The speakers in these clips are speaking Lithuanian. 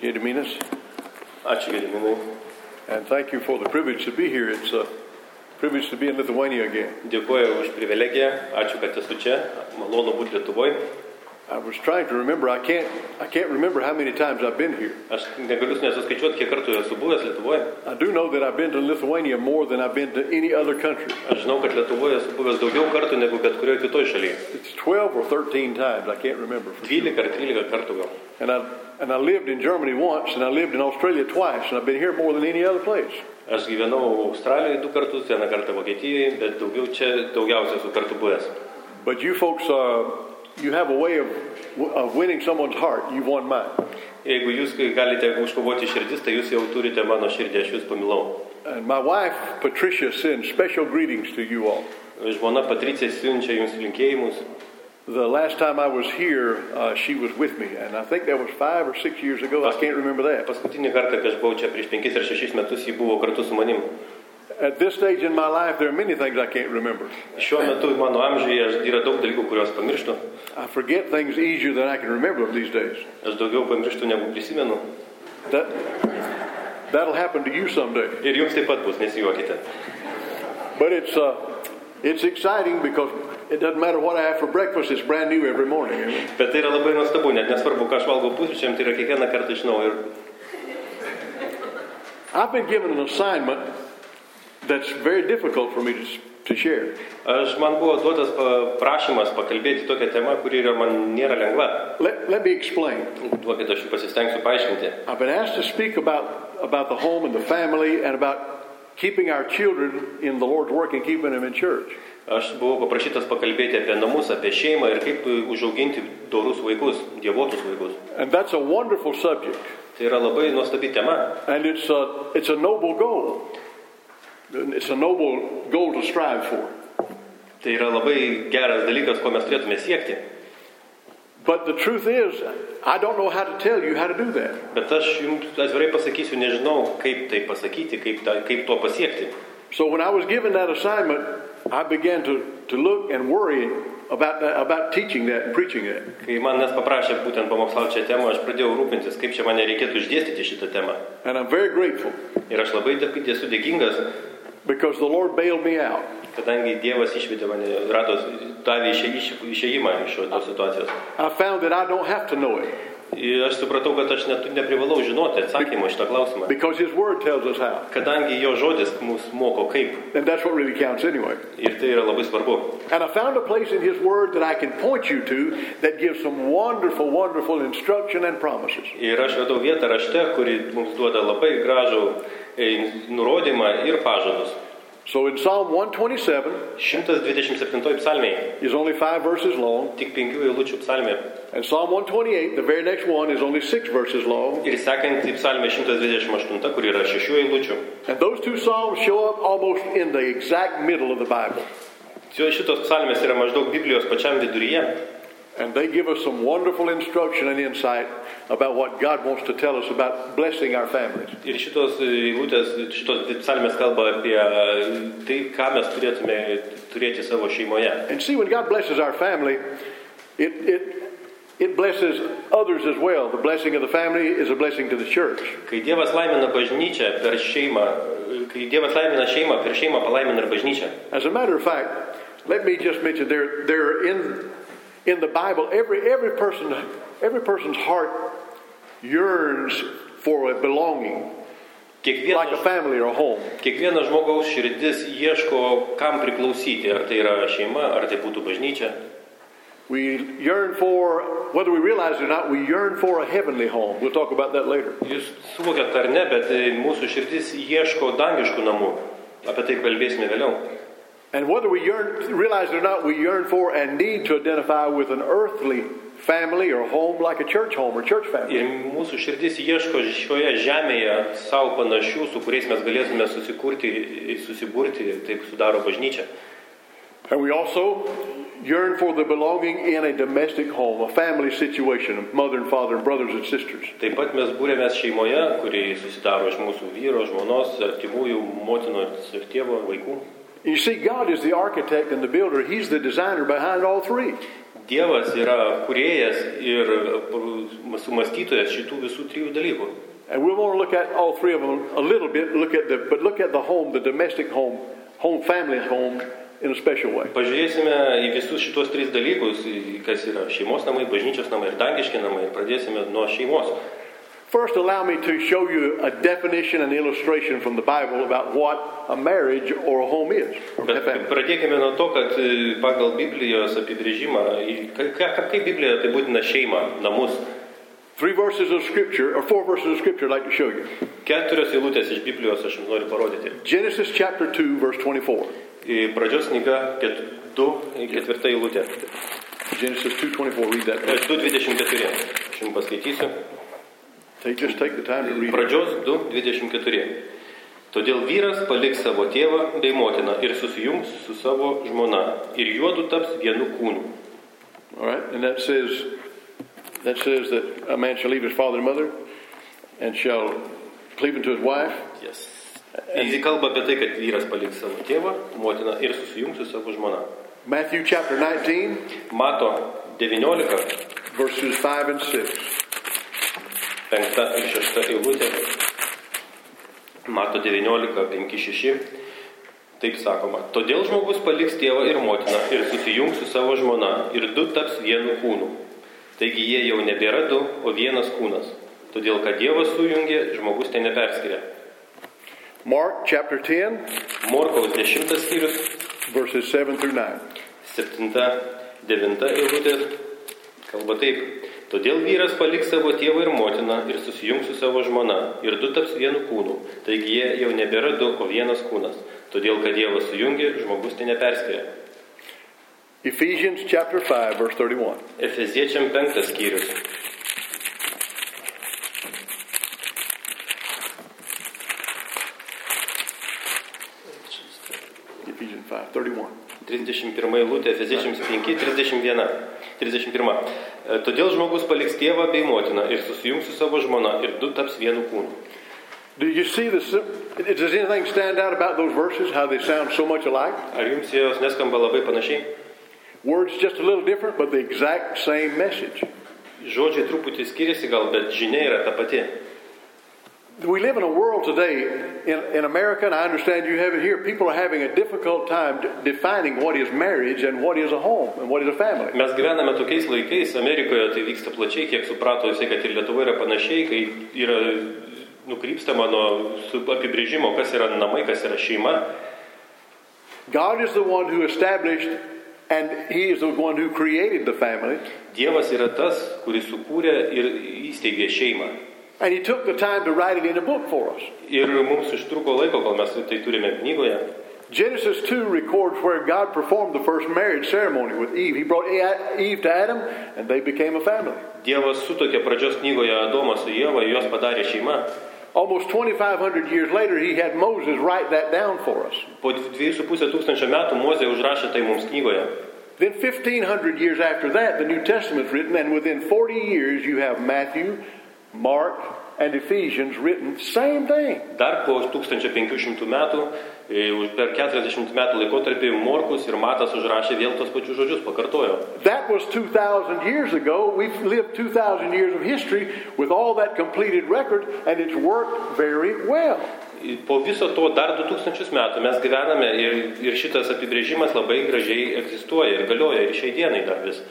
Gediminas. Ačiū, Gediminai. And thank you for the privilege to be here. It's a privilege to be in Lithuania again. Dėkuoju už privilegiją. Ačiū, kad esu čia. Malonu būti Lietuvoje. I was trying to remember. I can't remember how many times I've been here. Aš negaliu nesuskaičiuoti, kiek kartų esu buvęs Lietuvoje. I do know that I've been to Lithuania more than I've been to any other country. Aš žinau, kad Lietuvoje esu buvęs daugiau kartų negu bet kurioje kitoje šalyje. It's 12 or 13 times. I can't remember. 12 ar 13 kartų gal. And I lived in Germany once, and I lived in Australia twice, and I've been here more than any other place. Aš gyvenau Australijoje 2 kartus, vieną kartą Vokietijoje, bet daugiausiai esu kartų buvęs. But you folks, you have a way of winning someone's heart. You've won mine. Jeigu jūs galite užkovoti širdis, tai jūs jau turite mano širdį, aš jūs pamilau. And my wife Patricia sends special greetings to you all. Žmona Patricija siunčia jums linkėjimus. The last time I was here, she was with me, and I think that was 5 or 6 years ago. I can't remember that. Paskutinį kartą, kai aš buvau čia prieš 5 ar 6 metus, ji buvo kartu su manim. At this stage in my life, there are many things I can't remember. Šiuo metu mano amžiuje yra daug dalykų, kuriuos pamirštu. I forget things easier than I can remember them these days. Aš daugiau pamirštu negu prisimenu. That'll happen to you someday. Ir jums taip pat bus, nesijuokite. But it's exciting because it doesn't matter what I have for breakfast, it's brand new every morning. Bet tai yra labai nuostabu, net nesvarbu, ką aš valgau pusryčiam, tai yra kiekvieną kartą iš naujo. I've been given an assignment that's very difficult for me to share. Man buvo duotas prašymas pakalbėti tokią temą, kuri man nėra lengva. Let me explain. Duokit, aš pasistengsiu paaiškinti. I've been asked to speak about the home and the family and about keeping our children in the Lord's work and keeping them in church. Aš buvau paprašytas pakalbėti apie namus, apie šeimą ir kaip užauginti dorus vaikus, dievotus vaikus. And that's a wonderful subject. Tai yra labai nuostabi tema. And it's a noble goal. It's a noble goal to strive for. Tai yra labai geras dalykas, ko mes turėtume siekti. But the truth is, I don't know how to tell you how to do that. Bet aš jums atvirai pasakysiu, nežinau, kaip tai pasakyti, kaip to pasiekti. So when I was given that assignment, I began to look and worry about teaching that and preaching that. Kai manęs paprašė būtent pamokslauti šią temą, aš pradėjau rūpintis, kaip čia man reikėtų išdėstyti šitą temą. And I'm very grateful. Ir aš labai esu dėkingas. Because the Lord bailed me out. Kadangi Dievas išvedė mane, davė išėjimą iš šios situacijos. I found that I don't have to know it. Ir aš supratau, kad aš neprivalau žinoti atsakymą šitą klausimą. Because His Word tells us how. Kadangi jo žodis mus moko kaip. And that's what really counts anyway. Ir tai yra labai svarbu. And I found a place in His Word that I can point you to that gives some wonderful, wonderful instruction and promises. Ir aš radau vietą rašte, kuri mums duoda labai gražų nurodymą ir pažadus. So in Psalm 127, 127 psalmė is only 5 verses long. Tik 5 eilučių psalmė. And Psalm 128, the very next one, is only 6 verses long. Ir sekanti psalmė 128, kur yra 6 eilučių. And those two psalms show up almost in the exact middle of the Bible. Šitos psalmės yra maždaug Biblijos pačiam viduryje. And they give us some wonderful instruction and insight about what God wants to tell us about blessing our families. Ir šitos psalmės kalba apie tai, ką mes turėtume turėti savo šeimoje. And see, when God blesses our family, it blesses others as well. The blessing of the family is a blessing to the church. Kai Dievas laimina bažnyčią per šeimą, kai Dievas laimina šeimą, per šeimą palaimina ir bažnyčią. As a matter of fact, let me just mention there in the Bible, every person's heart yearns for a belonging, like a family or a home. Kiekvieno žmogaus širdis ieško, kam priklausyti, ar tai yra šeima, ar tai būtų bažnyčia. We yearn for, whether we realize it or not, we yearn for a heavenly home. We'll talk about that later. Jūs suvokiat ar ne, bet mūsų širdis ieško dangiškų namų. Apie tai kalbėsime vėliau. And whether we realize it or not, we yearn for and need to identify with an earthly family or home like a church home or church family. Ir mūsų širdis ieško šioje žemėje savo panašių, su kuriais mes galėtume susiburti, taip sudaro bažnyčia. And we also yearn for the belonging in a domestic home, a family situation, of mother and father and brothers and sisters. Taip pat mes būrėmės šeimoje, kuri susidaro iš mūsų vyro, žmonos, artimųjų, motinos ir tėvo, vaikų. You see, God is the architect and the builder. He's the designer behind all three. Dievas yra kūrėjas ir sumąstytojas šitų visų trijų dalykų. And we want to look at all three of them a little bit, look at the home, the domestic home, family home in a special way. Pažiūrėsime į visus šitos tris dalykus, kas yra šeimos namai, bažnyčios namai ir dangiški namai. Pradėsime nuo šeimos. First, allow me to show you a definition and illustration from the Bible about what a marriage or a home is. Bet pradėkime nuo to, kad pagal Biblijos apibrėžimą, kaip Biblija apibūdina šeimą, namus. 4 verses of Scripture I'd like to show you. 4 eilutės iš Biblijos aš jums noriu parodyti. Genesis chapter 2, verse 24. Pradžios knyga 2:4 eilutė. Genesis 2:24, read that. 2:24. Aš jums paskaitysiu. Just take the time to read. Pradžios 2:24. Todėl vyras paliks savo tėvą bei motiną ir susijungs su savo žmona ir juodu taps vienu kūnu. All right, and that says that a man shall leave his father and mother and shall cleave unto his wife. Yes. Jis kalba apie tai, kad vyras paliks savo tėvą, motiną ir susijungs su savo žmona. Matthew chapter 19. Mato 19. Verses 5 and 6. 5 ir 6 eilutė. Mato 19, 5, 6. Taip sakoma. Todėl žmogus paliks tėvą ir motiną ir susijungs su savo žmona ir du taps vienu kūnu. Taigi jie jau nebėra du, o vienas kūnas. Todėl, kad Dievas sujungė, žmogus tai neperskiria. Mark chapter 10. Morkaus 10 skyrius. Verses 7 through 9. 7-9 eilutės. Kalba taip. Todėl vyras paliks savo tėvą ir motiną ir susijungs su savo žmona ir du taps vienu kūnu. Taigi jie jau nebėra du, o vienas kūnas. Todėl, kad Dievas sujungė, žmogus tai neperskiria. Ephesians chapter 5, verse 31. Efeziečiam 5 skyrius. Ephesians 5, 31. 31 eilutė, Efeziečiams 5, 31. Todėl žmogus paliks tėvą bei motiną ir susijungs su savo žmona ir du taps vienu kūnu. Do you see this? Does anything stand out about those verses? How they sound so much alike? Ar jums jos neskamba labai panašiai? Words just a little different, but the exact same message. Žodžiai truputį skiriasi gal, bet žinia yra ta pati. We live in a world today, in America, and I understand you have it here, people are having a difficult time defining what is marriage and what is a home and what is a family. Mes gyvename tokiais laikais, Amerikoje tai vyksta plačiai, kiek suprato jisai, kad ir Lietuvoje yra panašiai, kai yra nukrypstama nuo apibrėžimo, kas yra namai, kas yra šeima. God is the one who established and He is the one who created the family. Dievas yra tas, kuris sukūrė ir įsteigė šeimą. And He took the time to write it in a book for us. Ir mums užtruko laiko, kol mes tai turime knygoje. Genesis 2 records where God performed the first marriage ceremony with Eve. He brought Eve to Adam and they became a family. Dievas sutuokė pradžios knygoje Adomą su Ieva, jos padarė šeima. Almost 2,500 years later, He had Moses write that down for us. Po 2,5 tūkstančio metų Mozė užrašė tai mums knygoje. Then 1,500 years after that, the New Testament's written, and within 40 years you have Matthew, Mark, and Ephesians written, same thing. Dar po 1500 metų, per 40 metų laikotarpį Morkus ir Matas užrašė vėl tos pačius žodžius, pakartojo. That was 2,000 years ago. We've lived 2,000 years of history with all that completed record, and it's worked very well. Po viso to dar 2000 metų mes gyvename ir šitas apibrėžimas labai gražiai egzistuoja ir galioja ir šiai dienai dar vis.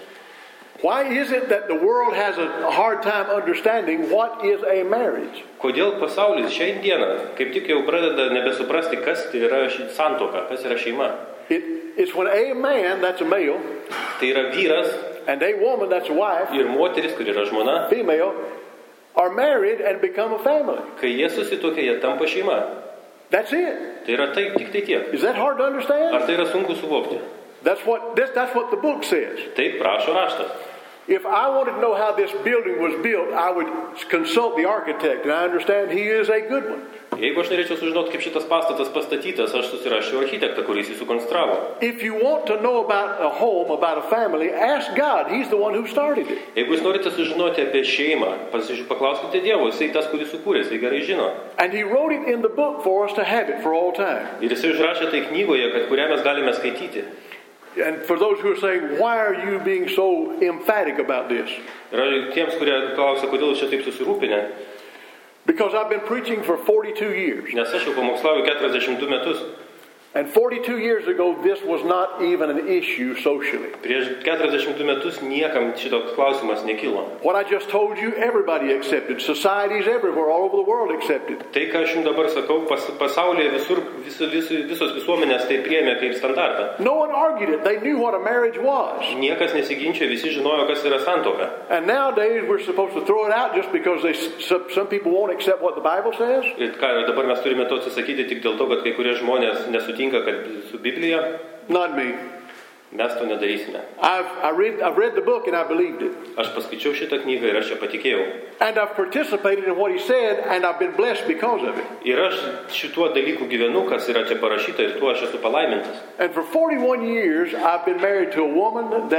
Why is it that the world has a hard time understanding what is a marriage? Kodėl pasaulis šiai dieną kaip tik jau pradeda nebesuprasti, kas tai yra santuoka, kas yra šeima? It's when a man, that's a male, tai yra vyras, and a woman, that's a wife, ir moteris, kuri yra žmona, female, are married and become a family. Kai jie susituokia, jie tampa šeima. That's it. Tai yra taip, tik tai tiek. Is that hard to understand? Ar tai yra sunku suvokti? That's what the book says. Taip prašo raštas. If I wanted to know how this building was built, I would consult the architect, and I understand he is a good one. Jeigu aš norėčiau sužinoti, kaip šitas pastatas pastatytas, aš susirašiau architektą, kuris jį sukonstravo. If you want to know about a home, about a family, ask God. He's the one who started it. Jeigu jūs norite sužinoti apie šeimą, paklauskite Dievo, jisai tas, kuris sukūrė, jisai gerai žino. And He wrote it in the book for us to have it for all time. Ir jisai užrašė tai knygoje, kad kurią mes galime skaityti. And for those who are saying, why are you being so emphatic about this? Ir tiems, kurie klausia, kodėl jūs čia taip susirūpinę, Because I've been preaching for 42 years. nes aš jau pamokslauju 42 metus. And 42 years ago, this was not even an issue socially. Prieš 42 metus niekam šitoks klausimas nekilo. What I just told you, everybody accepted. Societies everywhere, all over the world accepted. Tai, ką aš jums dabar sakau, pasaulyje visos visuomenės tai priėmė kaip standartą. No one argued it. They knew what a marriage was. Niekas nesiginčia, visi žinojo, kas yra santuoka. And nowadays, we're supposed to throw it out just because some people won't accept what the Bible says. Ir ką, dabar mes turime to atsisakyti tik dėl to, kad kai kurie žmonės nesutinka kad su Biblija. Not me. Mes to nedarysime. I've read the book and I believed it. Aš paskaičiau šitą knygą ir aš ją patikėjau. And I've participated in what he said and I've been blessed because of it. Ir aš šituo dalyku gyvenu, kas yra čia parašyta, ir tuo aš esu palaimintas. And for 41 years, I've been married to a woman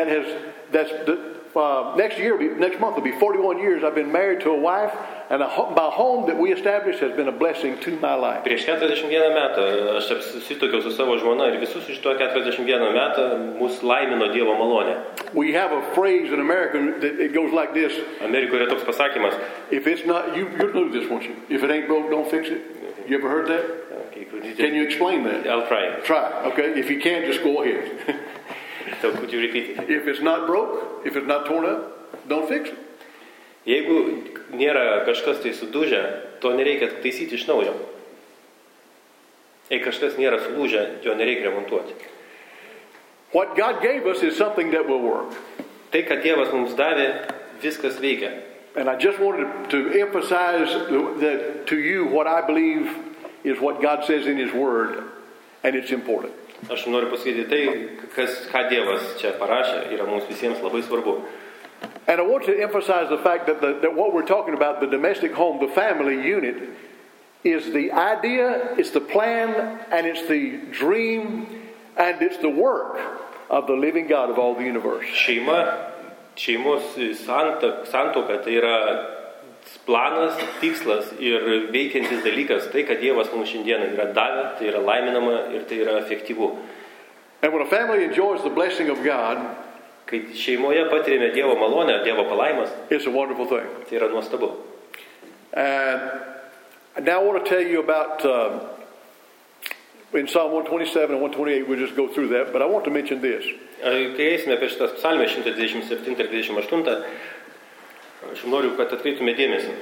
next month will be 41 years. I've been married to a wife, and my home that we established has been a blessing to my life. Prieš 41 metą aš susituokiau su savo žmona ir visus iš to 41 metą mus laimino Dievo malonė. We have a phrase in America that it goes like this. Amerikoje yra toks pasakymas. If it's not, you know this, won't you? If it ain't broke, don't fix it. You ever heard that? Can you explain that? I'll try. Try, okay? If you can't, just go ahead. So could you repeat it? If it's not broke, if it's not torn up, don't fix it. Jeigu nėra kažkas tai sudužę, to nereikia taisyti iš naujo. Jei kažkas nėra sulūžę, jo nereikia remontuoti. What God gave us is something that will work. Tai, ką Dievas mums davė, viskas veikia. And I just wanted to emphasize that to you what I believe is what God says in His Word, and it's important. Aš noriu pasakyti tai, ką Dievas čia parašė, yra mums visiems labai svarbu. And I want to emphasize the fact that what we're talking about, the domestic home, the family unit, is the idea, it's the plan, and it's the dream, and it's the work of the living God of all the universe. Šeimos santuoka tai yra planas, tikslas ir veikiantis dalykas, tai, kad Dievas mums šiandieną yra davę, tai yra laiminama ir tai yra efektyvu. And when a family enjoys the blessing of God, kai šeimoje patiriame Dievo malonę, Dievo palaimas, it's a wonderful thing. Tai yra nuostabu. And now I want to tell you about in Psalm 127 and 128, we'll just go through that, but I want to mention this. Kai eisime apie šitas psalmę 127 ir 28, aš noriu, kad atkreiptume dėmesį.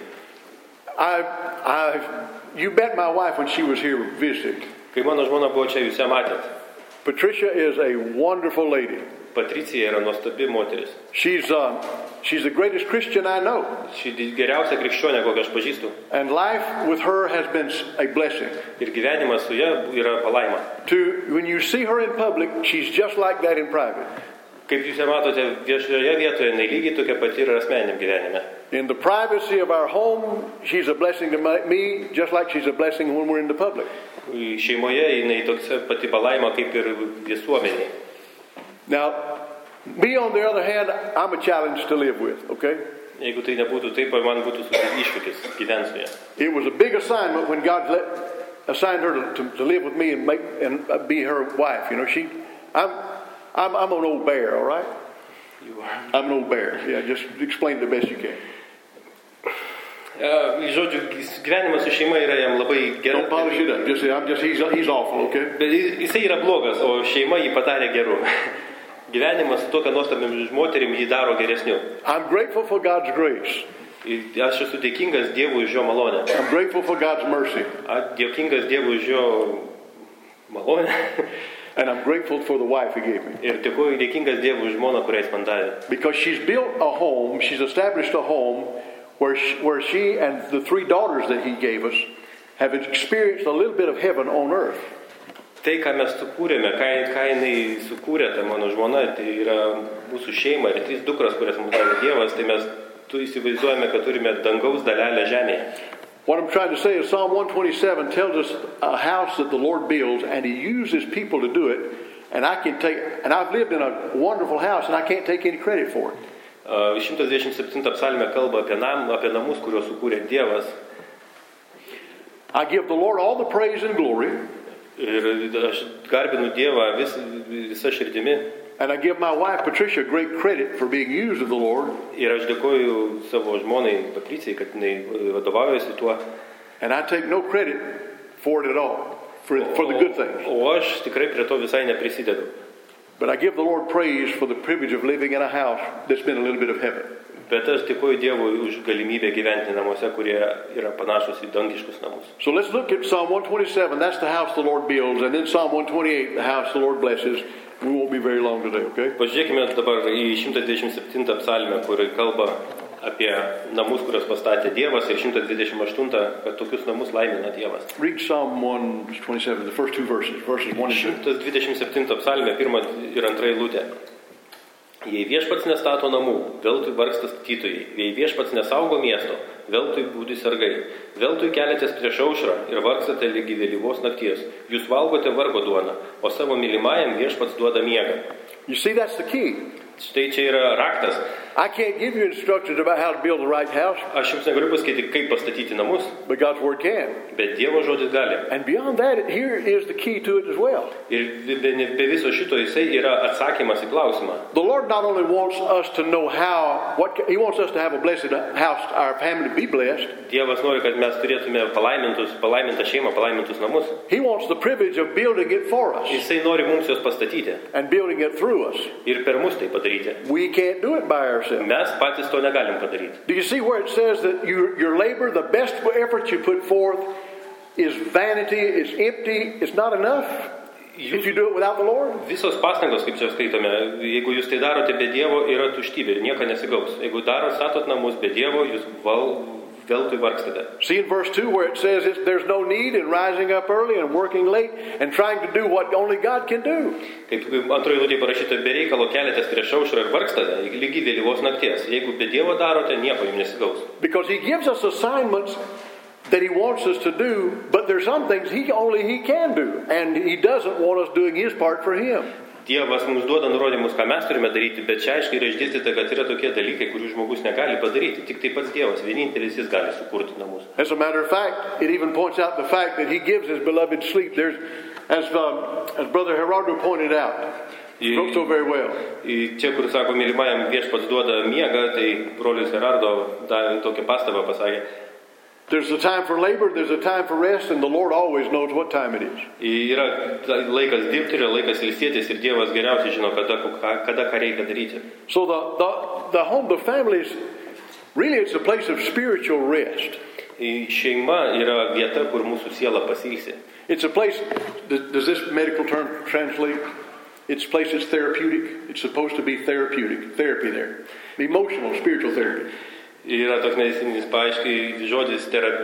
You met my wife when she was here visiting. Kai mano žmona buvo čia, jūs ją matėt. Patricia is a wonderful lady. Patricija yra nuostabi moteris. She's the greatest Christian I know. Ši geriausia krikščionė, kokią aš pažįstu. And life with her has been a blessing. Ir gyvenimas su ja yra palaima. When you see her in public, she's just like that in private. Kaip jūs ją matote viešoje vietoje, jinai lygiai tokia pati ir asmeniniam gyvenime. In the privacy of our home, she's a blessing to me, just like she's a blessing when we're in the public. Šeimoje jinai tokia pati palaima kaip ir visuomenėje. Now, me on the other hand, I'm a challenge to live with, okay? Jeigu tai nebūtų taip, man būtų iššūkis gyventi su ja. It was a big assignment when God assigned her to live with me and be her wife. You know, I'm an old bear, all right? You are. I'm an old bear. Yeah, just explain it the best you can. Žodžiu, gyvenimas su šeima yra jam labai geras. Don't polish it up. He's awful, okay? Bet jisai yra blogas, o šeima jį padarė geru. Gyvenimas su tokia nuostabiam moterim jį daro geresniu. I'm grateful for God's grace. Aš esu dėkingas Dievui už jo malonę. I'm grateful for God's mercy. Dėkingas Dievui už jo malonę. And I'm grateful for the wife He gave me. Ir dėkingas Dievui už žmoną, kurią jis man davė. Because she's built a home, she's established a home where she and the 3 daughters that He gave us have experienced a little bit of heaven on earth. Tai, ką mes sukūrėme, ką jinai sukūrė, tai mano žmona, tai yra mūsų šeima ir 3 dukras, kurias mums davė Dievas, tai mes įsivaizduojame, kad turime dangaus dalelę žemėje. What I'm trying to say is Psalm 127 tells us a house that the Lord builds and He uses people to do it, and I've lived in a wonderful house and I can't take any credit for it. 127 psalmė kalba apie namus, kuriuos sukūrė Dievas. I give the Lord all the praise and glory. Ir aš garbinu Dievą visą širdimi. And I give my wife Patricia great credit for being used of the Lord. Ir aš dėkoju savo žmonai Patricijai, kad jinai vadovaujasi tuo. And I take no credit for it at all, for the good things. O aš tikrai prie to visai neprisidedu. But I give the Lord praise for the privilege of living in a house that's been a little bit of heaven. Bet aš dėkoju Dievui už galimybę gyventi namuose, kurie yra panašus į dangiškus namus. So let's look at Psalm 127. That's the house the Lord builds. And then Psalm 128, the house the Lord blesses. We won't be very long today, okay? Pažiūrėkime dabar į 127 psalmę, kur kalba apie namus, kurios pastatė Dievas, ir 128, kad tokius namus laimina Dievas. Read Psalm 127, the first two verses 1 and 2. 127 psalmė, 1 ir 2 eilutė. Jei viešpats nestato namų, veltui vargsta statytojai. Jei viešpats nesaugo miesto, veltui budi sargai. Veltui keliatės prieš aušrą ir vargstate lygi vėlyvos nakties. Jūs valgote vargo duoną, o savo mylimajam viešpats duoda miegą. You see, that's the key. Štai čia yra raktas. I can't give you instructions about how to build the right house, Aš jums negaliu pasakyti, kaip pastatyti namus, but God's Word can. bet Dievo žodis gali. And beyond that, here is the key to it as well. Ir be viso šito jisai yra atsakymas į klausimą. The Lord not only wants us to know He wants us to have a blessed house, our family to be blessed. Dievas nori, kad mes turėtume palaimintą šeimą, palaimintus namus. He wants the privilege of building it for us Jisai nori mums juos pastatyti and building it through us. ir per mus tai padaryti. We can't do it by ourselves. Mes patys to negalim padaryti. Do you see where it says that your labor, the best effort you put forth, is vanity, it's empty, it's not enough if you do it without the Lord? Visos pastangos, kaip čia skaitome, jeigu jūs tai darote be Dievo, yra tuštybė ir nieko nesigaus. Jeigu statot namus be Dievo, jūs veltui vargstate. See in verse 2 where it says there's no need in rising up early and working late and trying to do what only God can do. Kaip antroje eilutėje parašyta, be reikalo keliatės prieš aušrą ir vargstate lygi vėlyvos nakties. Jeigu be Dievo darote, nieko jums nesigaus. Because He gives us assignments that He wants us to do, but there's some things only He can do, and He doesn't want us doing His part for Him. Dievas mums duoda nurodymus, ką mes turime daryti, bet čia aiškiai yra išdėstyta, kad yra tokie dalykai, kurių žmogus negali padaryti. Tik tai pats Dievas, vienintelis jis gali sukurti namus. As a matter of fact, it even points out the fact that He gives His beloved sleep. As Brother Gerardo pointed out, so very well. Čia, kur sako, mylimajam viešpats duoda miegą, tai brolis Gerardo davė tokią pastabą, pasakė. There's a time for labor, there's a time for rest, and the Lord always knows what time it is. Yra laikas dirbti, yra laikas ilsėtis, ir Dievas geriausiai žino, kada ką reikia daryti. So the home, the family is really, it's a place of spiritual rest. Šeima yra vieta, kur mūsų siela pasilsi. It's a place, does this medical term translate? It's a place that's therapeutic. It's supposed to be therapeutic, therapy there. Emotional, spiritual therapy. Yra toks medicininis paaiškiai žodis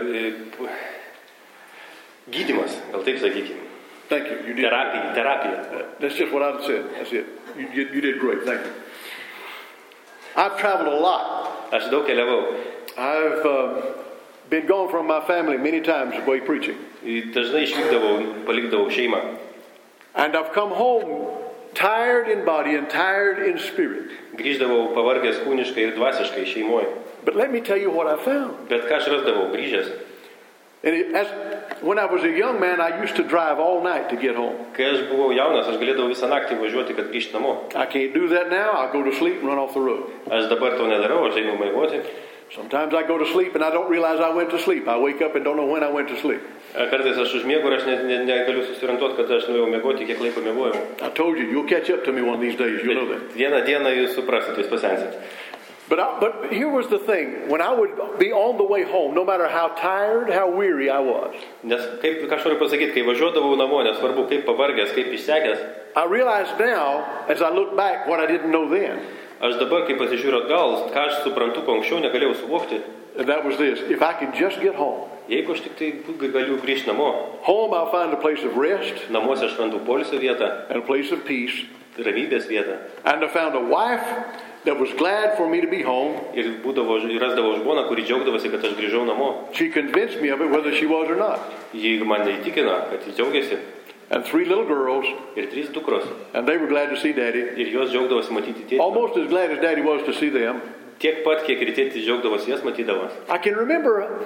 gydymas, gal taip sakykime. Thank you. Terapija. That's just what I said. That's it. You did great. Thank you. I've traveled a lot. Aš daug keliavau. I've been gone from my family many times away preaching. Dažnai išvykdavau, palikdavau šeimą. And I've come home tired in body and tired in spirit. Grįždavau pavargęs kūniškai ir dvasiškai šeimoje. But let me tell you what I found. Bet ką aš rasdavau grįžęs? When I was a young man, I used to drive all night to get home. Kai aš buvau jaunas, aš galėdavau visą naktį važiuoti, kad grįžti namo. I can't do that now. I go to sleep and run off the road. Aš dabar to nedarau, aš einu miegoti. Sometimes I go to sleep and I don't realize I went to sleep. I wake up and don't know when I went to sleep. Kartais aš užmiegu ir aš negaliu susiorientuoti, kad aš nuėjau miegoti, kiek laiko miegojau. I told you, you'll catch up to me one of these days. You know that. Vieną dieną jūs suprasit, jūs pasensit. But here was the thing. When I would be on the way home, no matter how tired, how weary I was. Nes kaip aš noriu pasakyti, kai važiuodavau namo, nesvarbu kaip pavargęs, kaip išsekęs. I realize now, as I look back, what I didn't know then. Aš dabar, kai pasižiūriu atgal, ką aš suprantu, ko anksčiau negalėjau suvokti. And that was this: if I could just get home. Jeigu aš tik tai galiu grįžti namo. Home, I'll find a place of rest. Namuose aš randu poilsio vietą. And a place of peace. Ramybės vietą. And I found a wife that was glad for me to be home. Ir rasdavau žmoną, kuri džiaugdavosi, kad aš grįžau namo. She convinced me of it, whether she was or not. Ji mane įtikino, kad ji džiaugiasi. And 3 little girls. Ir 3 dukros. And they were glad to see Daddy. Ir jos džiaugdavosi matyti tėtį. Almost as glad as Daddy was to see them. Tiek pat, kiek ir tėtis džiaugdavosi jas matydamas. I can remember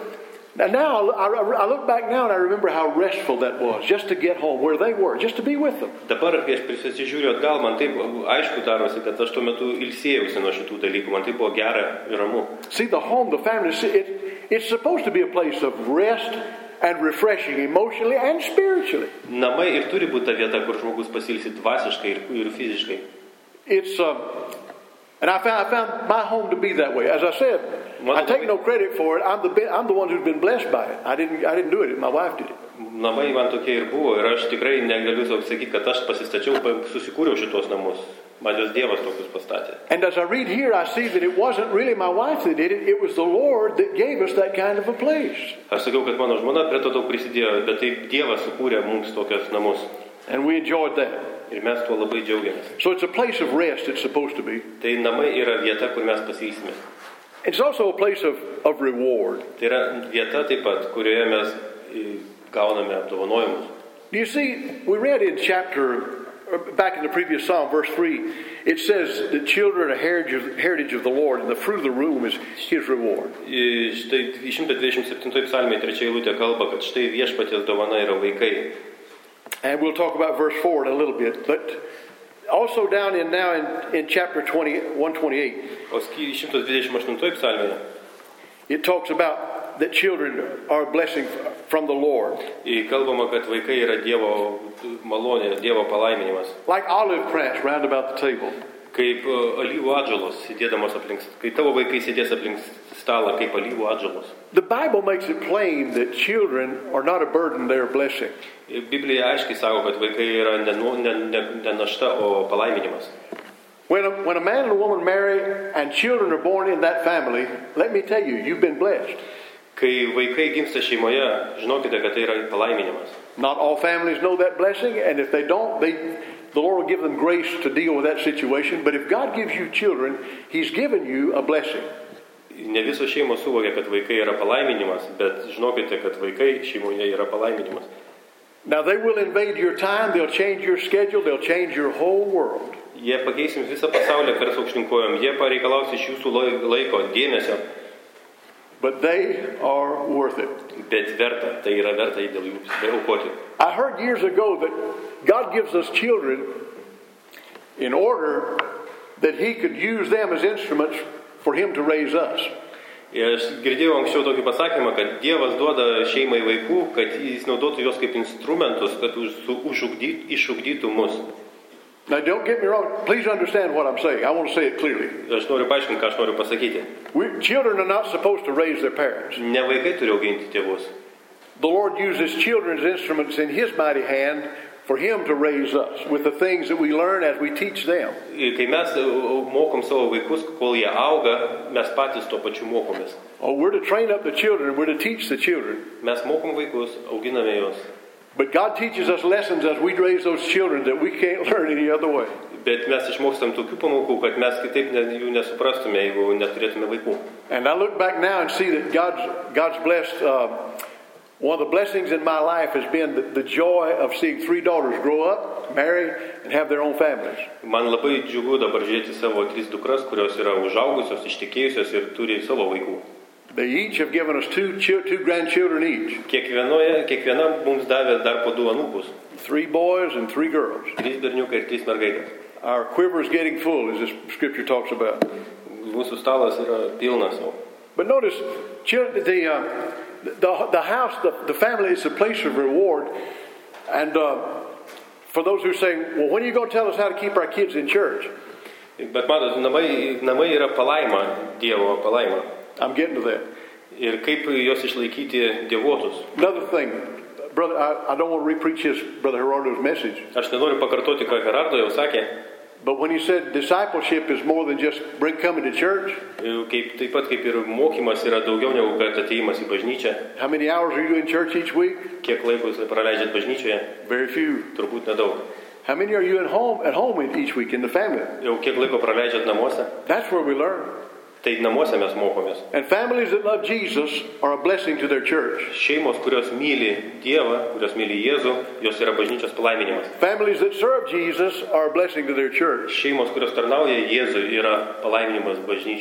Now I look back now and I remember how restful that was, just to get home where they were, just to be with them. Dabar, kai aš prisižiūriu atgal, man taip aišku darosi, kad aš tuo metu ilsėjausi nuo šitų dalykų, man taip buvo gera ir ramu. See, the home, the family, it's supposed to be a place of rest and refreshing emotionally and spiritually. Namai ir turi būti ta vieta, kur žmogus pasilsi dvasiškai ir fiziškai. And I found my home to be that way. As I said, I take no credit for it. I'm the one who's been blessed by it. I didn't do it. My wife did it. Namai man tokie ir buvo ir aš tikrai negaliu sakyti, kad aš pasistačiau, susikūriau šitos namus. Man jos Dievas tokius pastatė. And as I read here, I see that it wasn't really my wife that did it. It was the Lord that gave us that kind of a place. Aš sakiau, kad mano žmona prie to daug prisidėjo, bet taip Dievas sukūrė mums tokius namus. And we enjoyed that. Ir mes tuo labai džiaugiamės. So it's a place of rest, it's supposed to be. Tai namai yra vieta, kur mes pasilsime. It's also a place of reward. Tai yra vieta taip pat, kurioje mes gauname apdovanojimus. You see, we read in back in the previous Psalm, verse 3, it says that children are heritage of the Lord, and the fruit of the womb is His reward. Štai 127 psalmėje 3 eilutė kalba, kad štai viešpaties dovana yra vaikai. And we'll talk about verse 4 in a little bit. But also down in chapter 128, O 128 psalmėje it talks about that children are a blessing from the Lord. Kalbama, kad vaikai yra Dievo malonė, Dievo palaiminimas. Like olive plants round about the table. Kaip alyvų atžalos sėdėdamos aplink, kai tavo vaikai sėdės aplink stalą kaip alyvų atžalos. The Bible makes it plain that children are not a burden, they're a blessing. Biblija aiškiai sako, kad vaikai yra ne našta, o palaiminimas. When a man and a woman marry and children are born in that family, let me tell you, you've been blessed. Kai vaikai gimsta šeimoje, žinokite, kad tai yra palaiminimas. Not all families know that blessing, and if they don't, the Lord will give them grace to deal with that situation. But if God gives you children, He's given you a blessing. Ne visos šeimos suvokia, kad vaikai yra palaiminimas, bet žinokite, kad vaikai šeimoje yra palaiminimas. Now they will invade your time, they'll change your schedule, they'll change your whole world. Jie pakeis jums visą pasaulį kars aukštyn kojom, jie pareikalaus iš jūsų laiko, dėmesio. But they are worth it. Bet verta, tai yra verta dėl jų aukoti. I heard years ago that God gives us children in order that He could use them as instruments for Him to raise us. Ir aš girdėjau anksčiau tokį pasakymą, kad Dievas duoda šeimai vaikų, kad Jis naudotų juos kaip instrumentus, kad išugdytų mus. Now don't get me wrong, please understand what I'm saying. I want to say it clearly. Aš noriu paaiškinti, ką aš noriu pasakyti. Children are not supposed to raise their parents. Ne vaikai turi auginti tėvus. The Lord uses children as instruments in His mighty hand for Him to raise us with the things that we learn as we teach them. Kai mes mokom savo vaikus, kol jie auga, mes patys tuo pačiu mokomės. Oh, we're to train up the children, we're to teach the children. Mes mokom vaikus, auginame juos. But God teaches us lessons as we raise those children that we can't learn any other way. Bet mes išmokstam tokių pamokų, kad mes kitaip jų nesuprastume, jeigu neturėtume vaikų. And I look back now and see that God's blessed. One of the blessings in my life has been the joy of seeing 3 daughters grow up, marry, and have their own families. Man labai džiugu dabar žiūrėti savo 3 dukras, kurios yra užaugusios, ištekėjusios ir turi savo vaikų. They each have given us two grandchildren each. Kiekviena mums davė dar po 2 anūkus. 3 boys and 3 girls. 3 berniukai ir 3 mergaitės. Our quiver is getting full, as this scripture talks about. Mūsų stalas yra pilnas. But notice, the house, the family is a place of reward. And for those who are saying, well, when are you going to tell us how to keep our kids in church? Bet matot, namai yra palaima, Dievo palaima. I'm getting to that. Ir kaip juos išlaikyti dievotus. Another thing, brother, I don't want to re-preach Brother Gerardo's message. Aš nenoriu pakartoti, ką Gerardo jau sakė. But when he said discipleship is more than just coming to church. Taip pat kaip ir mokymas yra daugiau negu kad atėjimas į bažnyčią. How many hours are you in church each week? Kiek laiko jūs praleidžiat bažnyčioje? Very few. Turbūt nedaug. How many are you at home each week in the family? Jau kiek laiko praleidžiat namuose? That's where we learn. Tai namuose mes mokomės. And families that love Jesus are a blessing to their church. Šeimos, kurios myli Dievą, kurios myli Jėzų, jos yra bažnyčios palaiminimas. Families that serve Jesus are a blessing to their church. Šeimos, kurios tarnauja Jėzui, yra palaiminimas bažnyčiai.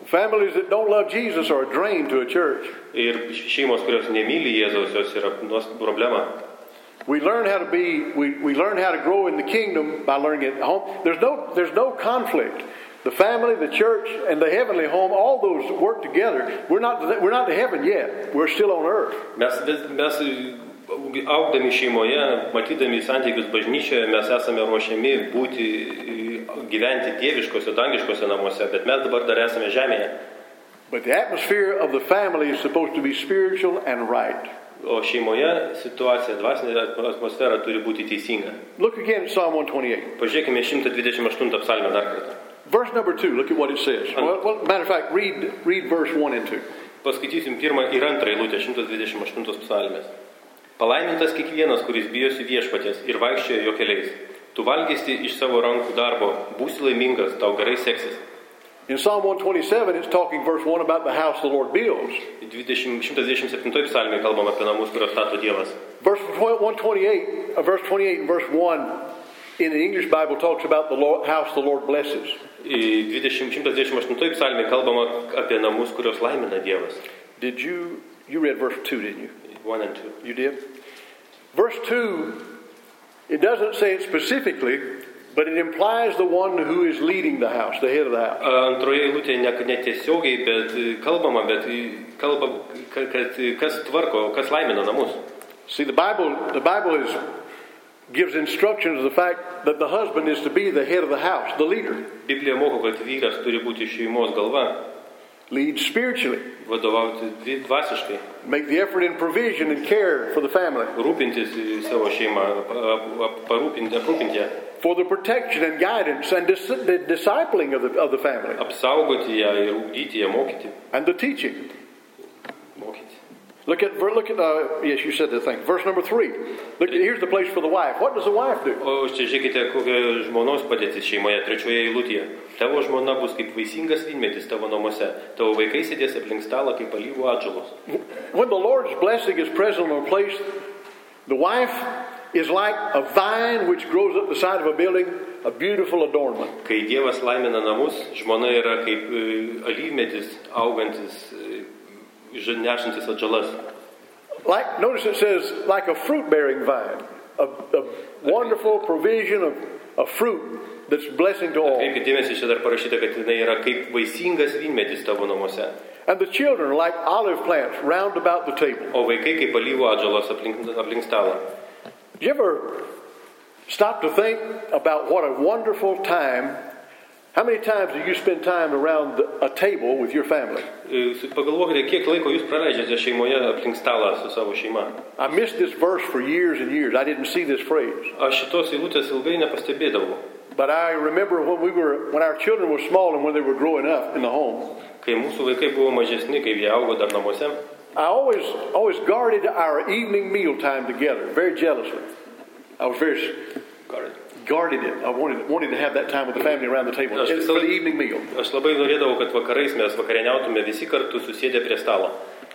Families that don't love Jesus are a drain to a church. Ir šeimos, kurios nemyli Jėzaus, jos yra problema. We learn how to grow in the kingdom by learning at home. There's no conflict. The family, the church, and the heavenly home, all those work together. We're not to heaven yet. We're still on earth. Mes augdami šeimoje, matydami santykius bažnyčioje, mes esame ruošiami gyventi dieviškose, dangiškose namuose, bet mes dabar dar esame žemėje. But the atmosphere of the family is supposed to be spiritual and right. O šeimoje situacija, dvasinė atmosfera turi būti teisinga. Look again at Psalm 128. Pažiūrėkime 128 psalmę dar kartą. Verse number 2, look at what it says. Well, matter of fact, read verse 1 and 2. Paskaitysim 1 ir 2 eilutę 128 psalmės. Palaimintas kiekvienas, kuris bijosi viešpaties ir vaikščioja jo keliais. Tu valgysi iš savo rankų darbo, būsi laimingas, tau gerai seksis. In Psalm 127, it's talking verse 1 about the house the Lord builds. 127 psalmėje kalbam apie namus, kuriuos stato Dievas. Verse 28 and verse 1 in the English Bible talks about the house the Lord blesses. 128 psalmėje kalbama apie namus, kuriuos laimina Dievas. You read verse 2, didn't you? 1 and 2. You did? Verse 2, it doesn't say it specifically, but it implies the one who is leading the house, the head of the house. Antroje eilutėje netiesiogiai, bet kalba, kad kas tvarko, kas laimina namus. See, the Bible gives instructions of the fact that the husband is to be the head of the house, the leader. Biblija moko, kad vyras turi būti šeimos galva. Lead spiritually. Vadovauti dvasiškai. Make the effort in provision and care for the family. Rūpintis savo šeimą, aprūpinti ją. For the protection and guidance and the discipling of the family. Apsaugoti ją ir ugdyti ją, mokyti. And the teaching. Mokyti. Look at yes, you said the thing. Verse number 3. Here's the place for the wife. What does the wife do? O čia žiūrėkite, kokia žmonos padėtis šeimoje, 3 eilutėje. Tavo žmona bus kaip vaisingas vynmedis tavo namuose. Tavo vaikai sėdės aplink stalą kaip alyvų atžalos. When the Lord's blessing is present on a place, the wife is like a vine which grows up the side of a building, a beautiful adornment. Kai Dievas laimina namus, žmona yra kaip alyvmedis augantis, nešantis atžalas. Notice it says like a fruit-bearing vine, a wonderful provision of fruit that's blessing to all. Atkreipkite dėmesį, čia dar parašyta, kad jinai yra kaip vaisingas vynmedis tavo namuose. And the children are like olive plants round about the table. O vaikai kaip alyvų atžalos aplink stalą. Did you ever stop to think about what a wonderful time? How many times do you spend time around a table with your family? Pagalvokite, kiek laiko jūs praleidžiate šeimoje aplink stalą su savo šeima. I missed this verse for years and years. I didn't see this phrase. Aš šitos eilutės ilgai nepastebėdavau. But I remember when our children were small and when they were growing up in the home. Kai mūsų vaikai buvo mažesni, kai jie augo dar namuose. I always guarded our evening meal time together, very jealously. I was very guarded it. I wanted to have that time with the family around the table. It's for the evening meal. Aš labai norėdavau, kad vakarais mes vakarieniautume visi kartu susėdę prie stalo.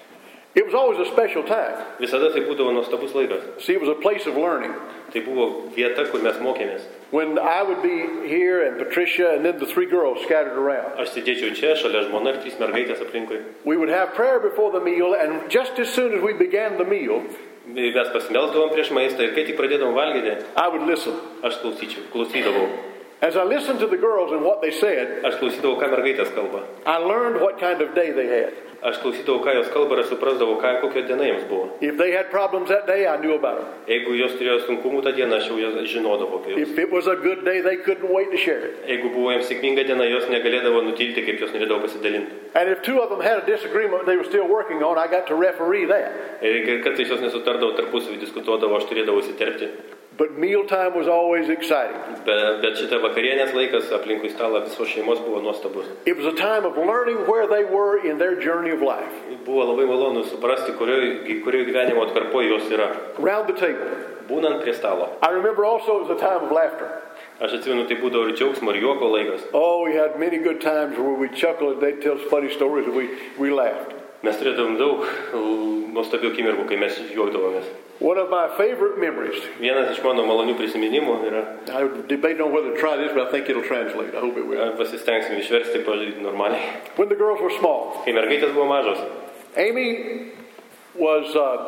It was always a special time. Visada tai būdavo nuostabus laikas. See, it was a place of learning. Tai buvo vieta, kur mes mokėmės. When I would be here and Patricia and then the 3 girls scattered around. Aš sėdėčiau čia, šalia žmona ir 3 mergaitės aplinkui. We would have prayer before the meal, and just as soon as we began the meal, mes pasimelsdavom prieš maistą ir kai tik pradėdavom valgyti, I would listen. Aš klausydavau. As I listened to the girls and what they said, aš klausydavau, ką mergaitės kalba. I learned what kind of day they had. Aš klausydavau, ką jos kalba ir suprasdavau, kokia diena jiems buvo. If they had problems that day, I knew about them. Jeigu jos turėjo sunkumų tą dieną, aš jau žinodavau apie juos. If it was a good day, they couldn't wait to share it. Jeigu buvo jiems sėkminga diena, jos negalėdavo nutilti, kaip jos norėdavo pasidalinti. And if 2 of them had a disagreement they were still working on, I got to referee that. Ir kartais jos nesutardavo tarpusavy, diskutuodavo, aš turėdavau įsiterpti. But mealtime was always exciting. Bet šitą vakarienės laikas aplinkui stalą visos šeimos buvo nuostabus. It was a time of learning where they were in their journey of life. Buvo labai malonu suprasti, kurioje gyvenimo atkarpoje jos yra. Around the table. Būnant prie stalo. I remember also it was a time of laughter. Aš atsimenu, tai būdavo ir džiaugsmo, ir juoko laikas. Oh, we had many good times where we chuckled and they'd tell us funny stories and we laughed. Mes turėdavom daug nuostabių akimirkų, kai mes juokdavomės. One of my favorite memories. Vienas iš mano malonių prisiminimų yra, I debate on whether to try this, but I think it'll translate. I hope it will. pasistengsim išversti normaliai. When the girls were small, Kai mergaitės buvo mažos, Amy was,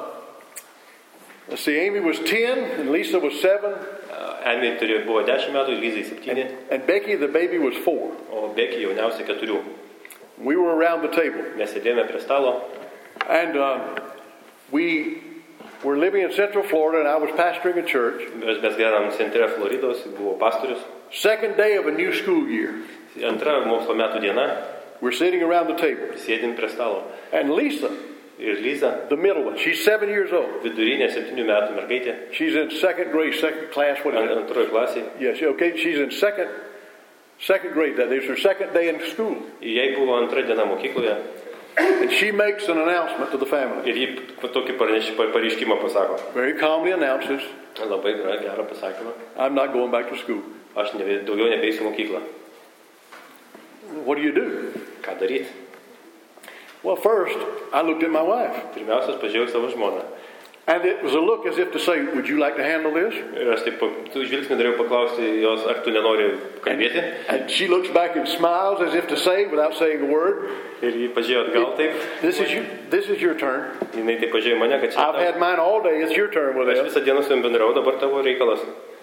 Amy was 10 and Lisa was 7. Emi buvo 10 metų, Lizai 7, And Becky, the baby, was 4. o Becky jauniausia 4. We were around the table. Mes sėdėjome prie stalo And we were living in Central Florida, and I was pastoring a church. Mes gyvenam centre Floridos, buvau pastorius. Second day of a new school year. Antra mokslo metų diena, We're sitting around the table. sėdim prie stalo. And Lisa, Ir Liza, the middle one, she's 7 years old. vidurinė 7 metų mergaitė, She's in second grade, second class. What is it? antroji klasė. Yes, okay. She's in second grade. That is her second day in school. Jai buvo antra diena mokykloje And she makes an announcement to the family. ir ji tokį pareiškimą pasako. Very calmly announces, Labai gerą pasakymą. I'm not going back to school. Aš daugiau nebeisiu mokyklą. What do you do? Ką daryti? Well, first, I looked at my wife. Pirmiausia, pažiūrėjau savo žmoną. And it was a look as if to say, would you like to handle this? Ir aš taip, tų žvilgsnį dariau paklausti jos, ar tu nenori kalbėti. And she looks back and smiles as if to say, without saying a word, Ir ji pažiūrėjo atgal taip. this is your turn. Jinai taip pažiūrėjo mane, kad čia I've had mine all day. It's your turn with aš them. visą dieną su jom bendrau, dabar tavo reikalas.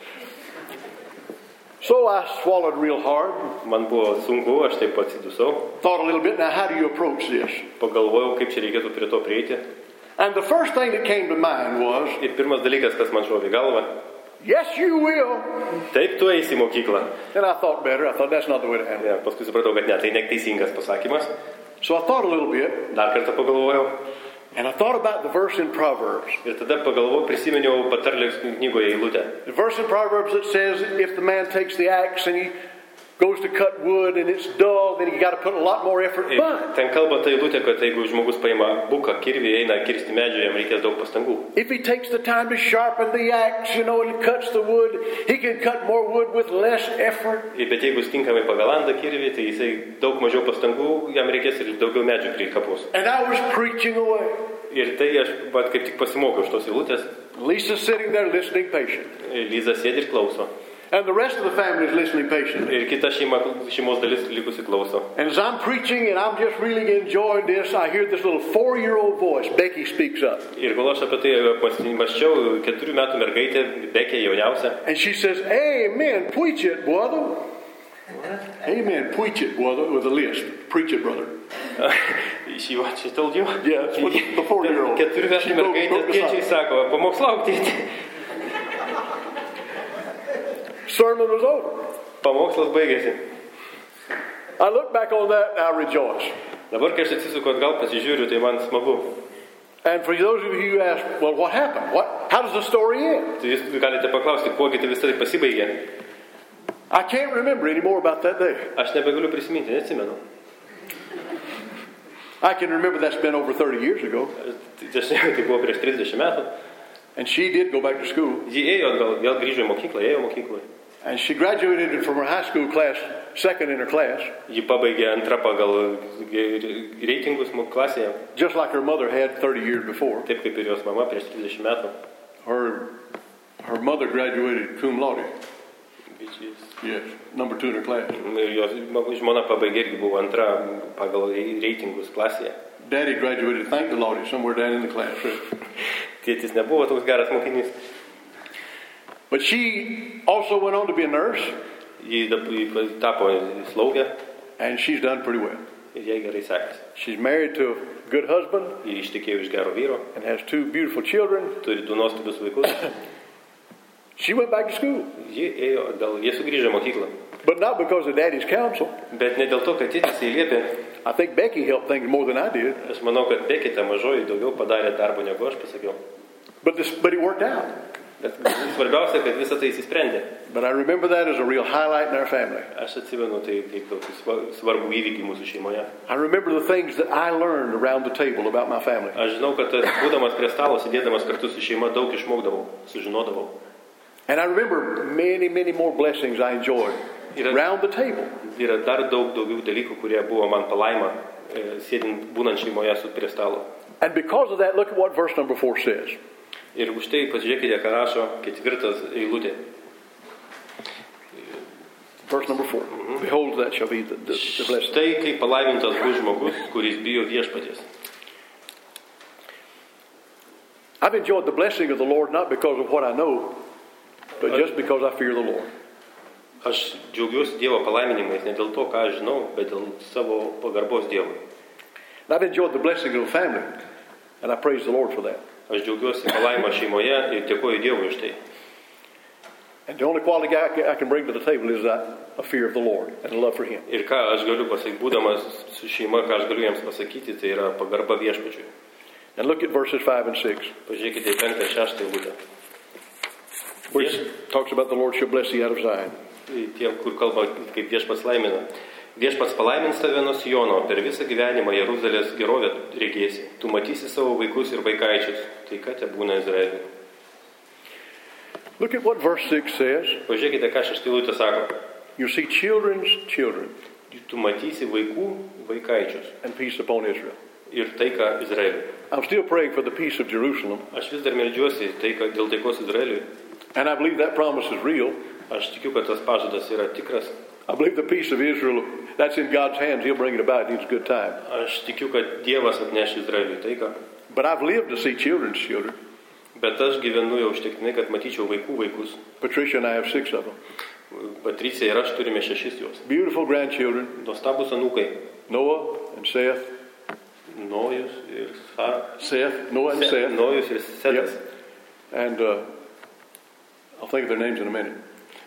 So I swallowed real hard. Man buvo sunku, aš taip atsidusau. Thought a little bit, now how do you approach this? Pagalvojau, kaip čia reikėtų prie to prieiti. And the first thing that came to mind was, Ir pirmas dalykas, kas man šovė į galvą, yes, you will. taip tu eisi į mokyklą. And I thought better. I thought that's not the way to handle it. Ja, paskui supratau, kad ne, tai neteisingas pasakymas. So I thought a little bit, Dar kartą pagalvojau. and I thought about the verse in Proverbs. Ir tada pagalvojau, prisiminiau patarlės knygoje eilutę. The verse in Proverbs that says, if the man takes the axe and he goes to cut wood and it's dull, then you got to put a lot more effort. But Ten kalba ta eilutė, kad jeigu žmogus paima buką, kirvį, eina kirsti medžių, jam reikės daug pastangų. if he takes the time to sharpen the axe, and cuts the wood, he can cut more wood with less effort. Bet jeigu tinkamai pagalanda kirvį, tai jisai daug mažiau pastangų, jam reikės ir daugiau medžių prikapos. And I was preaching away. Ir tai aš kaip tik pasimokiau iš tos eilutės. Lisa's sitting there listening patient. Liza sėdi ir klauso. And the rest of the family is listening patiently. Ir kita šeimos dalis likusi klauso. And as I'm preaching and I'm just really enjoying this, I hear this little 4-year-old voice. Becky speaks up. Ir kol aš apie tai mąsčiau, 4 metų mergaitė, Bekė jauniausia. And she says, amen, preach it, brother. Amen, preach it, brother, with a list. Preach it, brother. She told you? Yeah, it's what the 4-year-old. 4 metų mergaitė, tėčiai sako, pamokslauk tėti. Sermon was over. Pamokslas baigėsi. I look back on that and I rejoice. Dabar, kai aš atsisuku atgal, pasižiūriu, tai man smagu. And for those of you who ask, well, what happened? How does the story end? Tai jūs galite paklausti, kuogi tai visą tai pasibaigė. I can't remember any more about that day. Aš nebegaliu prisiminti, neatsimenu. I can remember that's been over 30 years ago. Tai buvo prieš 30 metų. And she did go back to school. Ji ėjo atgal, vėl grįžo į mokyklą, ėjo mokykloje. And she graduated from her high school class, second in her class. Ji pabaigė antrą pagal reitingus klasėje. Just like her mother had 30 years before. Taip kaip ir jos mama prieš 30 metų. Her mother graduated cum laude. Yes, number 2 in her class. Ir jos žmona pabaigė irgi buvo antra pagal reitingus klasėje. Daddy graduated, thank the Lord, somewhere down in the class. Tėtis nebuvo toks geras mokinys. But she also went on to be a nurse. Ji tapo slaugė. And she's done pretty well. Ir jai gerai sekasi. She's married to a good husband. Ji ištekėjo iš gero vyro. And has 2 beautiful children. Turi 2 nuostabius vaikus. She went back to school. Ji ėjo atgal, jie sugrįžo į mokyklą. But not because of Daddy's counsel. Bet ne dėl to, kad tėtis įliepė. I think Becky helped things more than I did. Aš manau, kad Bekė ta mažoji daugiau padarė darbo, negu aš pasakiau. But it worked out. Bet svarbiausia, kad visą tai įsisprendė. But I remember that as a real highlight in our family. Aš atsimenu tai kaip tokį svarbų įvykį mūsų šeimoje. I remember the things that I learned around the table about my family. Aš žinau, kad būdamas prie stalo, sėdėdamas kartu su šeima, daug išmokdavau, sužinodavau. And I remember many, many more blessings I enjoyed around the table. Yra dar daugiau dalykų, kurie buvo man palaima, būnant šeimoje su prie stalo. And because of that, look at what verse number 4 says. Ir už tai pasižiūrėkite, ką rašo 4 eilutė. Verse number 4. Behold, that shall be the blessing. Štai kaip palaimintas bus žmogus, kuris bijo viešpaties. I've enjoyed the blessing of the Lord not because of what I know, but just because I fear the Lord. Aš džiaugiuosi Dievo palaiminimais ne dėl to, ką aš žinau, bet dėl savo pagarbos Dievui. And I've enjoyed the blessing of the family, and I praise the Lord for that. Aš džiaugiuosi palaimą šeimoje ir dėkoju Dievui už tai. And the only quality I can bring to the table is a fear of the Lord and a love for Him. Ir ką aš galiu pasakyti, būdamas su šeima, ką aš galiu jiems pasakyti, tai yra pagarba viešpačiui. And look at verses 5 and 6. Pažiūrėkite 5 ir 6 eilutę. Which talks about the Lord shall bless thee out of Zion. Tiem, kur kalba, kaip viešpats laimina. Viešpats palaimins tave nuo Siono, per visą gyvenimą Jeruzalės gerovę regėsi. Tu matysi savo vaikus ir vaikaičius. Tai ką te būna Izraeliui. Look at what verse 6 says. Pažiūrėkite, ką 6 eilutė sako. You see children's children. Tu matysi vaikų vaikaičius. And peace upon Israel. Ir taiką Izraeliui. I'm still praying for the peace of Jerusalem. Aš vis dar meldžiuosi dėl taikos Izraeliui. And I believe that promise is real. Aš tikiu, kad tas pažadas yra tikras. I believe the peace of Israel, that's in God's hands. He'll bring it about. It's a good time. Aš tikiu, kad Dievas atneš Izraeliui taiką. But I've lived to see children's children. Bet aš gyvenu jau užtektinai, kad matyčiau vaikų vaikus. Patricia and I have 6 of them. Patricija ir aš turime 6 juos. Beautiful grandchildren. Nuostabus anūkai. Noah and Seth. Nojus ir Seth. Noah and Seth. Nojus ir Setas. Yep. And I'll think of their names in a minute.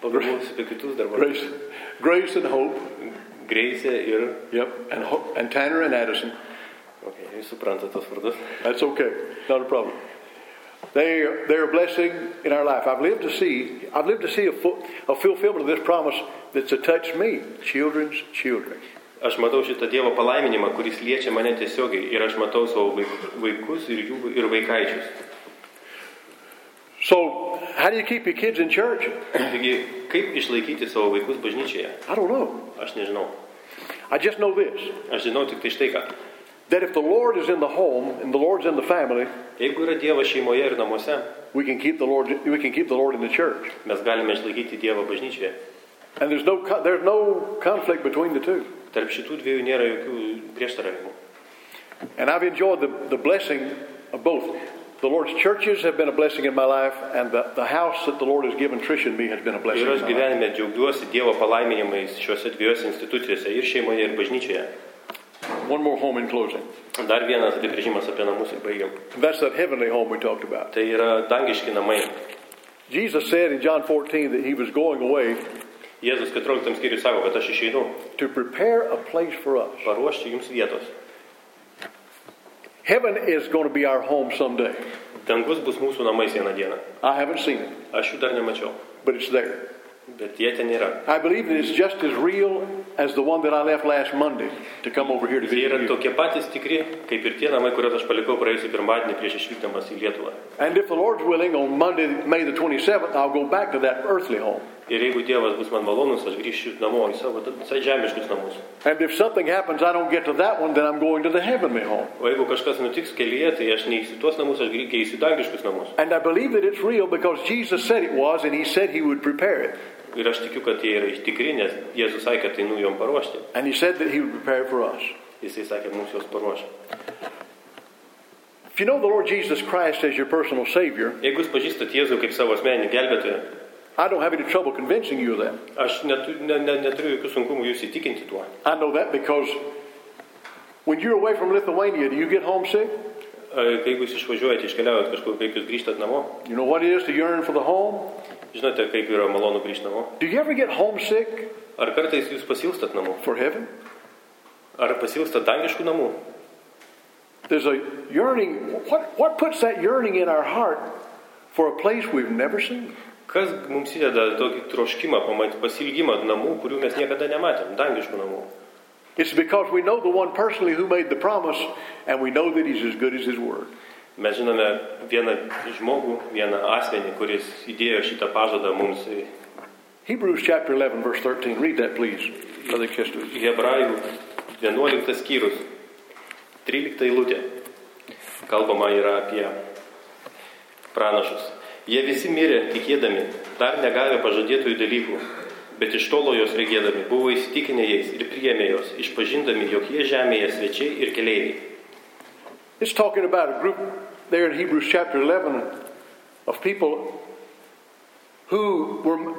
Grace and Hope. Grace ir... Yep. And Tanner and Addison. Okay, jūs suprantate tos vardus. That's okay. Not a problem. They're a blessing in our life. I've lived to see a fulfillment of this promise that's touched me. Children's children. Aš matau šitą Dievo palaiminimą, kuris liečia mane tiesiogiai, ir aš matau savo vaikus ir vaikaičius. So, how do you keep your kids in church? Taigi, kaip išlaikyti savo vaikus bažnyčioje? I don't know. Aš nežinau. I just know this. Aš žinau tik tai štai ką. That if the Lord is in the home and the Lord's in the family, jeigu yra Dievas šeimoje ir namuose, we can keep the Lord in the church. Mes galime išlaikyti Dievą bažnyčioje. And there's no conflict between the two. Tarp šitų dviejų nėra jokių prieštaravimų. And I've enjoyed the blessing of both. The Lord's churches have been a blessing in my life, and the house that the Lord has given Tricia and me has been a blessing in my life. Ir aš gyvenime džiaugiuosi Dievo palaiminimais šiuose dviejose institucijose, ir šeimoje, ir bažnyčioje. One more home in closing. Dar vienas apibrėžimas apie namus ir baigiam. That's that heavenly home we talked about. Tai yra dangiški namai. Jesus said in John 14 that he was going away. Jėzus 14 skyriui sako, kad aš išeinu. To prepare a place for us. Paruošti jums vietos. Heaven is going to be our home someday. Dangus bus mūsų namais vieną dieną. I haven't seen it. Aš jų dar nemačiau. But it's there. Bet jie ten yra. I believe that it's just as real as the one that I left last Monday to come over here to visit you. Jie yra tokie patys tikri, kaip ir tie namai, kuriuos aš palikau praėjusį pirmadienį prieš išvykdamas į Lietuvą. And if the Lord's willing, on Monday, May the 27th, I'll go back to that earthly home. Ir jeigu Dievas bus man malonus, aš grįšiu namo į savo žemiškus namus. And if something happens, I don't get to that one, then I'm going to the heavenly home. O jeigu kažkas nutiks kelyje, tai aš neįsiu tuos namus, aš grįšiu dangiškus namus. And I believe that it's real because Jesus said it was, and He said He would prepare it. Ir aš tikiu, kad jie yra tikri, nes Jėzus sakė, kad tai jom paruošti. And He said that He would prepare it for us. Jisai sakė, mums juos paruošti. If you know the Lord Jesus Christ as your personal Savior, jeigu jūs pažįstat Jėzų kaip savo asmeninį gelbėtoją, I don't have any trouble convincing you of that. Aš neturiu jokių sunkumų jūs įtikinti tuo. I know that because when you're away from Lithuania, do you get homesick? Kai jūs išvažiuojate, iškeliaujate kažkur, kaip jūs grįžtat namo? You know what it is to yearn for the home? Žinote, kaip yra malonu grįžti namo? Do you ever get homesick? Ar kartais jūs pasilstat namo? For heaven? Ar pasilstat dangiškų namų? There's a yearning. What puts that yearning in our heart for a place we've never seen? Kas mums įdeda tokį troškimą, pasilgimą namų, kurių mes niekada nematėm, dangiškų namų? It's because we know the one personally who made the promise, and we know that He's as good as His word. Mes žinome vieną žmogų, vieną asmenį, kuris įdėjo šitą pažadą mums. Hebrews chapter 11, verse 13. Read that, please. Hebrajų 11 skyrius, 13 eilutė. Kalbama yra apie pranašus. Jie visi mirė tikėdami, dar negavę pažadėtųjų dalykų, bet iš tolo jos regėdami buvo įsitikinę jais ir priėmė jos, išpažindami, jog jie žemėje svečiai ir keleiviai. It's talking about a group there in Hebrews chapter 11 of people who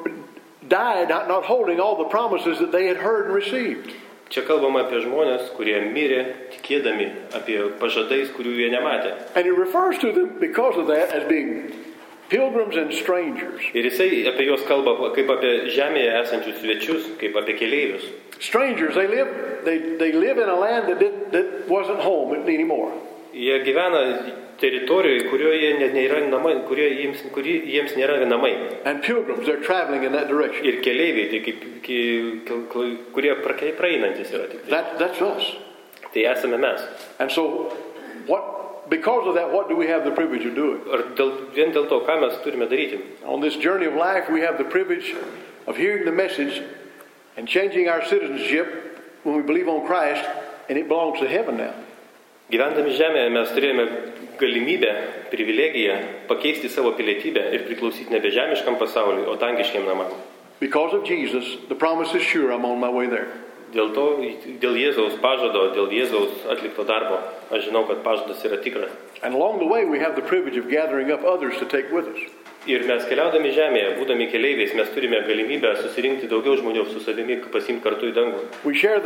died not holding all the promises that they had heard and received. Čia kalbama apie žmonės, kurie mirė tikėdami apie pažadais, kurių jie nematė. And it refers to them because of that as being pilgrims and strangers. Ir jisai apie juos kalba kaip apie žemėje esančius svečius, kaip apie keleivius. Strangers, they live in a land that wasn't home anymore. Jie gyvena teritorijoje, kurioje nėra namai, kuri jiems nėra namai. And pilgrims, they're traveling in that direction. Ir keleiviai, tai kurie praeinantis yra tik tai. That's us. Tai esame mes. And so, because of that, what do we have the privilege of doing? Vien dėl to, ką mes turime daryti? On this journey of life, we have the privilege of hearing the message and changing our citizenship when we believe on Christ, and it belongs to heaven now. Gyvendami žemėje mes turėjome galimybę, privilegiją pakeisti savo pilietybę ir priklausyti nebe žemiškam pasauliui, o dangiškiem namam. Because of Jesus, the promise is sure I'm on my way there. Dėl Jėzaus pažado, dėl Jėzaus atlikto darbo, aš žinau, kad pažadas yra tikras. And along the way we have the privilege of gathering up others to take with us. Ir mes keliaudami žemėje, būdami keleiviais, mes turime galimybę susirinkti daugiau žmonių su savimi, pasiimti kartu į dangų. We share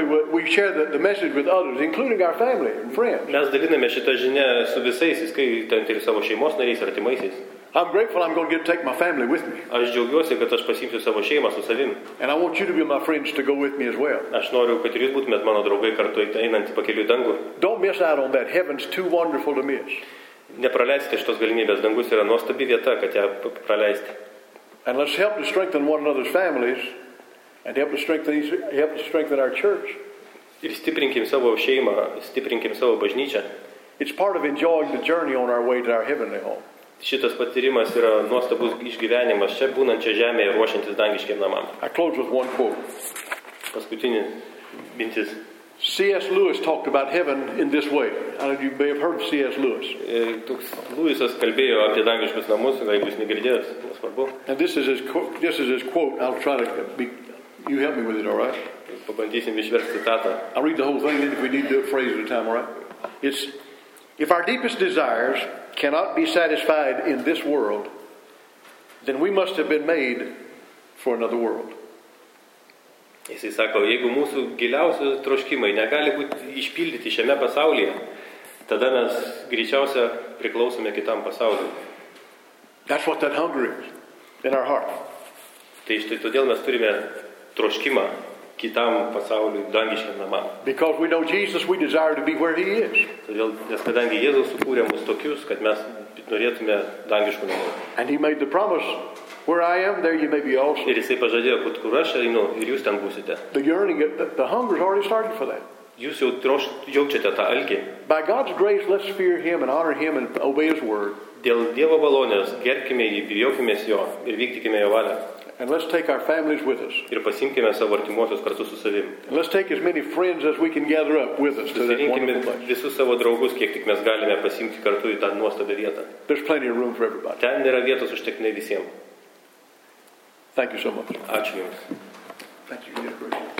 the message with others, including our family and friends. Mes daliname šitą žinią su visais, įskaitant ir savo šeimos nariais, artimaisiais. I'm grateful I'm going to take my family with me. Aš džiaugiuosi, kad aš pasiimsiu savo šeimą su savim. And I want you to be my friends to go with me as well. Aš noriu, kad ir jūs būtumėt mano draugai kartu einant pakeliui į dangų. Don't miss out on that. Heaven's too wonderful to miss. Nepraleiskite šitos galimybės. Dangus yra nuostabi vieta, kad ją praleisti. And let's help to strengthen one another's families and help to strengthen our church. Ir stiprinkim savo šeimą, stiprinkim savo bažnyčią. It's part of enjoying the journey on our way to our heavenly home. Šitas patyrimas yra nuostabus išgyvenimas čia būnančia žemėje ruošiantis dangiškiem namam. I close with one quote. Paskutinė mintis. C.S. Lewis talked about heaven in this way. You may have heard of C.S. Lewis. Luisas kalbėjo apie dangiškus namus, jeigu jūs negirdėjot, nesvarbu. And this is his quote. I'll try to you help me with it, all right? Pabandysim išversti citatą. I'll read the whole thing, and if we need to do it phrase at a time, all right? It's, if our deepest desires cannot be satisfied in this world, then we must have been made for another world. Jisai sako, jeigu mūsų giliausi troškimai negali būti išpildyti šiame pasaulyje, tada mes greičiausia priklausome kitam pasauliui. That's what that hunger is in our heart. Tai štai todėl mes turime troškimą kitam pasauliui, dangiškiam namam. Because we know Jesus, we desire to be where He is. Todėl, nes kadangi Jėzus sukūrė mus tokius, kad mes norėtume dangiškų namų. And He made the promise, where I am, there you may be also. Ir jisai pažadėjo, kad kur aš einu, ir jūs ten būsite. The yearning, the hunger's already started for that. Jūs jau jaučiate tą alkį. By God's grace, let's fear Him and honor Him and obey His word. Dėl Dievo malonės gerbkime jį, bijokimės jo ir vykdykime jo valią. And let's take our families with us. Ir pasimkime savo artimuosius kartu su savim. And let's take as many friends as we can gather up with us to that wonderful place. Visus savo draugus, kiek tik mes galime pasimti kartu į tą nuostabią vietą. There's plenty of room for everybody. Ten yra vietos užtektinai visiems. Thank you so much. Ačiū Jums. Thank you.